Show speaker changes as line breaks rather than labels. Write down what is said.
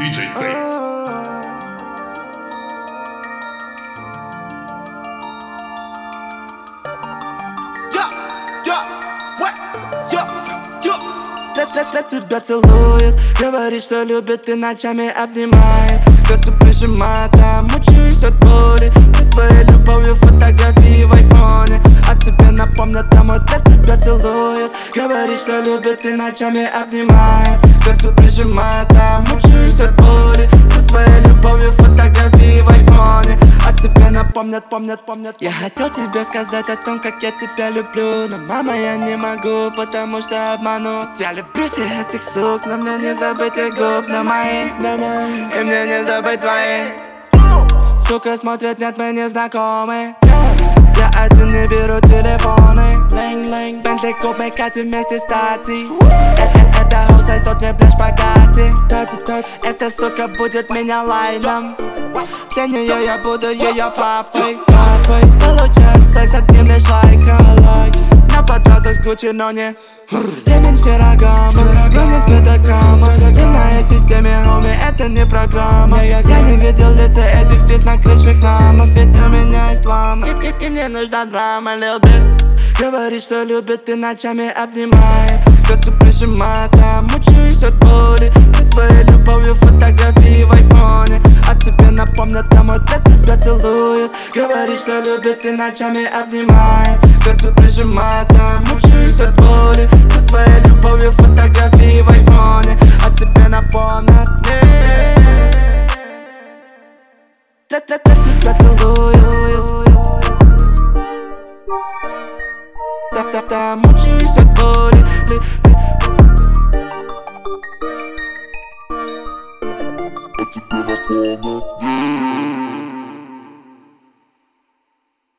DJ Tay.
Для тебя целует, говорит, что любит и ночами обнимает. Сердце прижимает, а мучаюсь от боли. Со своей любовью фотографии в айфоне. А тебе напомнят, домой для тебя целует. Говорит, что любит и ночами обнимает. Сердце прижимает, а мучаюсь от боли. Со своей любовью фотографии в айфоне. А тебе напомнят, помнят. Я хотел тебе сказать о том, как я тебя люблю. Но, мама, я не могу, потому что обману. Я люблю всех этих сук, но мне не забыть их губ на мои. И мне не забыть твои. Сука смотрят, нет, мы не знакомы. Я один не беру телефоны. Бентли, купи, Кати вместе с Тати. Это хуй сотни, бля, шпагати. Эта сука будет меня лайном. Для нее я буду ее папой. Получаю секс, от ним лишь лайком. На подвязах с Гуччи, но не ремень с Феррагамо, но не цветокама. И в моей системе, хоми, это не программа. Я не видел лица этих птиц на крыше храмов. Ведь у меня ислам, и мне нужна драма, Lil Bit. Говорит, что любит и ночами обнимает. Сердце прижимает, а мучаюсь от боли. Со своей любовью фотографии в айфоне. А тебе напомнят, домой для тебя целует. Говорит, что любит и ночами обнимает. Сердце прижимает, а мучаюсь от боли. Со своей любовью фотографии в айфоне. А тебе напомнят, для тебя целует. Да, мучаюсь от боли.
А тебе напомнят.